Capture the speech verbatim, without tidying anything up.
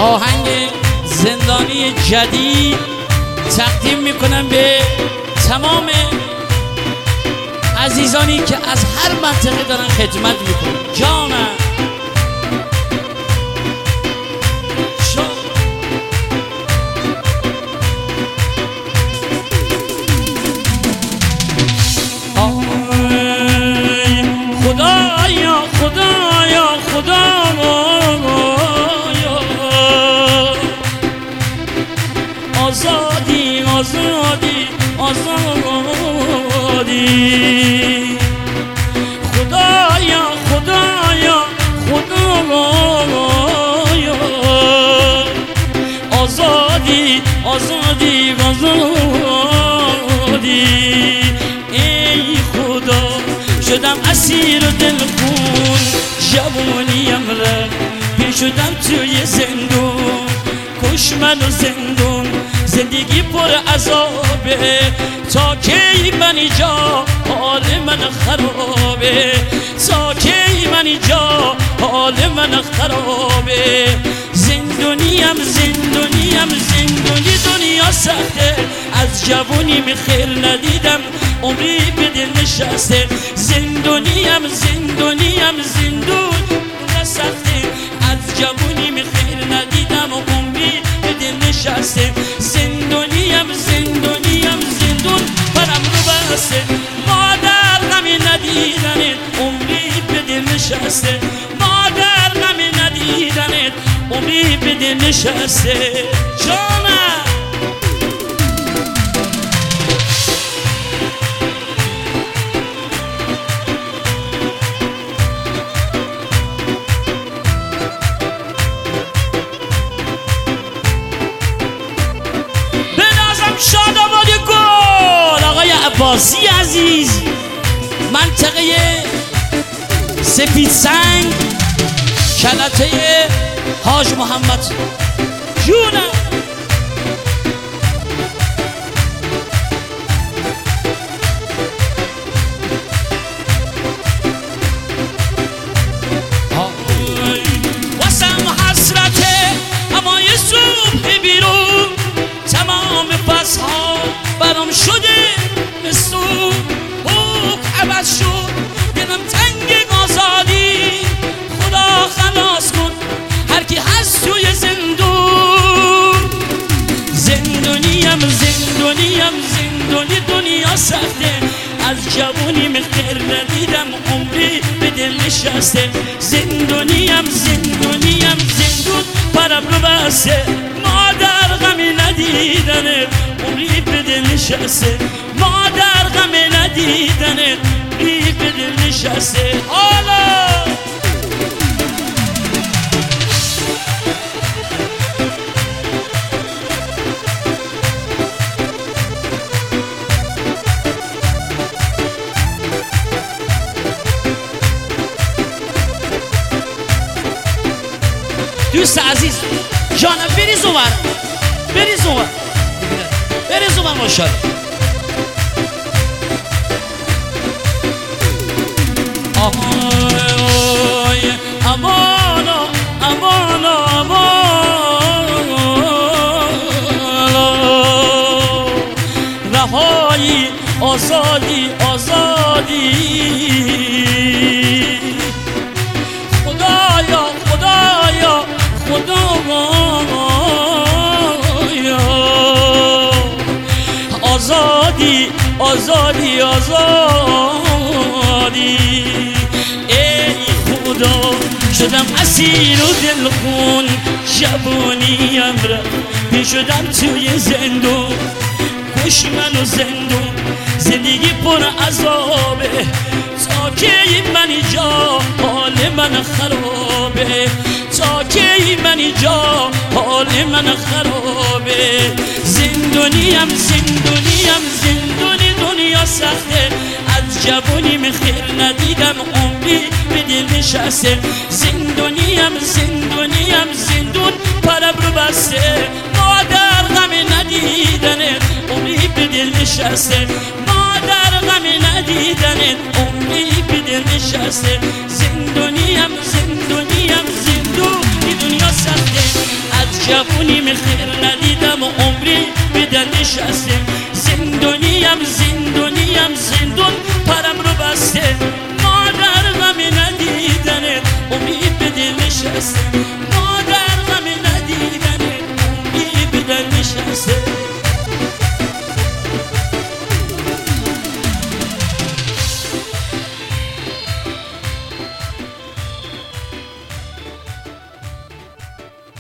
آهنگ زندانی جدید تقدیم میکنم به تمام عزیزانی که از هر منطقه دارن خدمت میکنن. جانم خدایا خدایا خدایا آزادی آزادی آزادی خدایا خدایا خدایا آزادی آزادی آزادی ای خدا شدم اسیر دلخون جوانیم را پیر شدم توی زندون کش منو زندون زندگی پر عذابه تا کی من اینجا حال من خرابه تا کی من اینجا حال من خرابه زندونیم زندونیم زندونی دنیا سخته از جوونیم خیر ندیدم عمری به دل نشسته زندونیم زندونیم زندون سخته از جوونیم خیر ندیدم عمری به دل نشسته زندونیم زندونیم زندون پرم رو بسته مادر غمی ندیدنت عمری به دل نشسته مادر غمی ندیدنت عمری به دل نشسته جانم شاداباد گل آقای عباسی عزیز منطقه سپید سنگ کلته حاج محمد جونم واسم حسرته اما یه صبح بیرون تمام پسها برام شده مثل حق عوض شد دلم تنگ آزادی خدا خلاص کن هر کی هست توی زندون زندونیم زندونیم زندونی دنیا سخته از جوونیم خیر ندیدم عمری به دل نشسته زندونیم زندونیم زندون پرم رو بسته مادر غمی ندیدنه عمری به دل نشسته مادر غمی ندیدنه عمری به دل نشسته حالا دوست عزیز جانم بریز اومر بریز اومر بریز اومر ماشاءالله آهای امانا امانا امانا رهایی آزادی آزادی خدایا خدایا خدایا آزادی آزادی آزادی ای خدا شدم اسیر و دلخون جوانیم را پیر شدم توی زندون کش منو زندون زندگی پر عذابه تا کی من اینجا حال من خرابه تا کی من اینجا حال من خرابه زندونیم زندونیم زندونی دنیا سخته از جوونیم خیر ندیدم عمری به دل نشسته زندونیم زندونیم زندون پرم رو بسته مادر غمی ندیدنه عمری به دل نشسته مادر غمی ندیدنه عمری به دل نشسته زندونیم زندونیم زندونی دنیا سخته از جوونی خیر ندیدم و عمری بدن نشسته